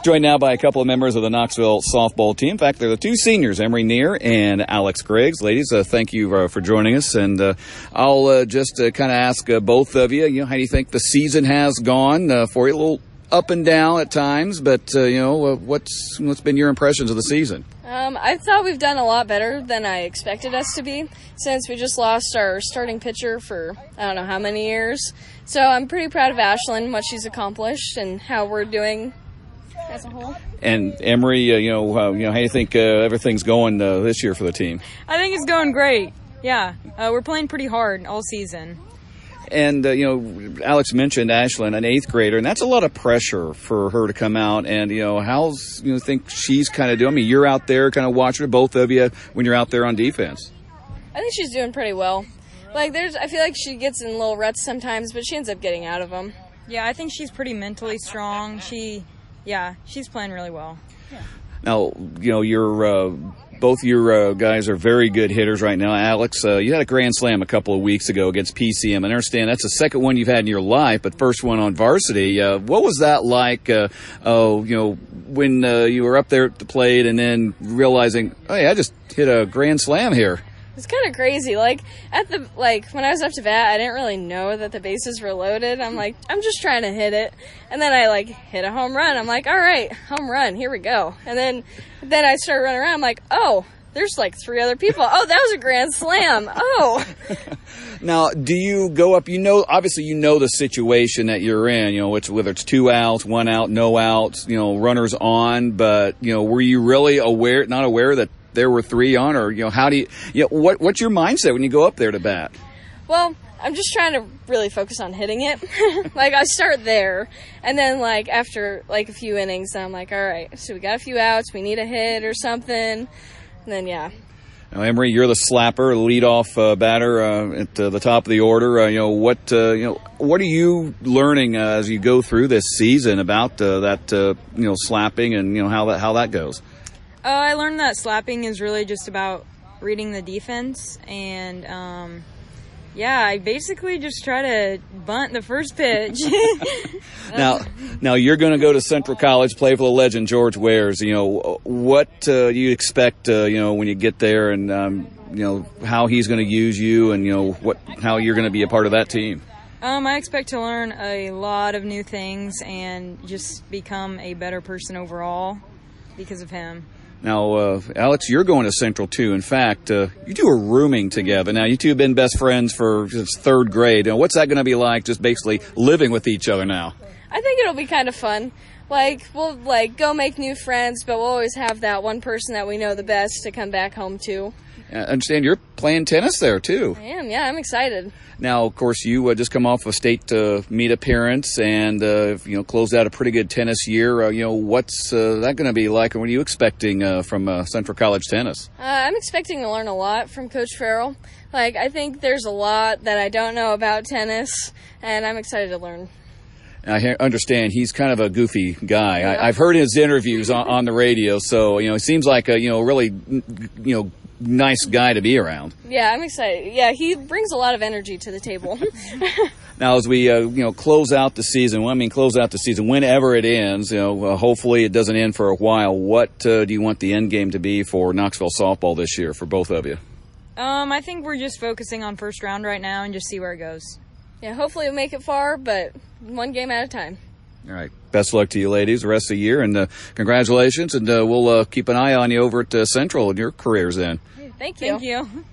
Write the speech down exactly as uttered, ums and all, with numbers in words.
Joined now by a couple of members of the Knoxville softball team. In fact, they're the two seniors, Emery Neer and Alex Griggs. Ladies, uh, thank you uh, for joining us. And uh, I'll uh, just uh, kind of ask uh, both of you, you know, how do you think the season has gone uh, for you? A little up and down at times, but, uh, you know, uh, what's what's been your impressions of the season? Um, I thought we've done a lot better than I expected us to be, since we just lost our starting pitcher for I don't know how many years. So I'm pretty proud of Ashlyn, what she's accomplished, and how we're doing as a whole. And Emery, uh, you know, uh, you know, how do you think uh, everything's going uh, this year for the team? I think it's going great. Yeah, uh, we're playing pretty hard all season. And, uh, you know, Alex mentioned Ashlyn, an eighth grader, and that's a lot of pressure for her to come out. And, you know, how's, you know, think she's kind of doing? I mean, you're out there kind of watching her, both of you, when you're out there on defense. I think she's doing pretty well. Like, there's, I feel like she gets in little ruts sometimes, but she ends up getting out of them. Yeah, I think she's pretty mentally strong. She, yeah, she's playing really well. Yeah. Now, you know, you're, uh, both your uh, guys are very good hitters right now. Alex, uh, you had a grand slam a couple of weeks ago against P C M. I understand that's the second one you've had in your life, but first one on varsity. Uh, what was that like, uh, oh, you know, when uh, you were up there at the plate and then realizing, oh, yeah, I just hit a grand slam here? It's kind of crazy. Like, at the, like, when I was up to bat, I didn't really know that the bases were loaded. I'm like, I'm just trying to hit it. And then I, like, hit a home run. I'm like, all right, home run, here we go. And then, then I started running around. I'm like, oh, there's, like, three other people. Oh, that was a grand slam. Oh. Now, do you go up, you know, obviously you know the situation that you're in, you know, it's, whether it's two outs, one out, no outs, you know, runners on, but, you know, were you really aware, not aware that there were three on, or, you know, how do you, you know, what, what's your mindset when you go up there to bat? Well, I'm just trying to really focus on hitting it. Like, I start there, and then, like, after, like, a few innings, I'm like, all right, so we got a few outs, we need a hit or something, and then, yeah. Now, Emery, you're the slapper, leadoff uh, batter uh, at uh, the top of the order. Uh, you know, what, uh, you know, what are you learning uh, as you go through this season about uh, that, uh, you know, slapping and, you know, how that, how that goes? Uh, I learned that slapping is really just about reading the defense, and um, yeah, I basically just try to bunt the first pitch. now, now you're going to go to Central College, play for the legend George Wares. You know, what uh, do you expect? Uh, you know, when you get there, and um, you know how he's going to use you, and you know what how you're going to be a part of that team. Um, I expect to learn a lot of new things and just become a better person overall because of him. Now, uh, Alex, you're going to Central, too. In fact, uh, you two are rooming together. Now, you two have been best friends for since third grade. Now, what's that going to be like, just basically living with each other now? I think it'll be kind of fun. Like, we'll, like, go make new friends, but we'll always have that one person that we know the best to come back home to. I understand you're playing tennis there, too. I am, yeah, I'm excited. Now, of course, you uh, just come off a state uh, meet appearance and, uh, you know, closed out a pretty good tennis year. Uh, you know, what's uh, that going to be like, and what are you expecting uh, from uh, Central College tennis? Uh, I'm expecting to learn a lot from Coach Farrell. Like, I think there's a lot that I don't know about tennis, and I'm excited to learn. I understand he's kind of a goofy guy. Yeah. I, I've heard his interviews on, on the radio, so, you know, he seems like a, you know, really, you know, nice guy to be around. Yeah, I'm excited. Yeah, he brings a lot of energy to the table. Now, as we, uh, you know, close out the season, well, I mean, close out the season, whenever it ends, you know, uh, hopefully it doesn't end for a while. What uh, do you want the end game to be for Knoxville softball this year for both of you? Um, I think we're just focusing on first round right now and just see where it goes. Yeah, hopefully we'll make it far, but one game at a time. All right. Best of luck to you, ladies, the rest of the year, and uh, congratulations, and uh, we'll uh, keep an eye on you over at uh, Central and your careers then. Thank you. Thank you.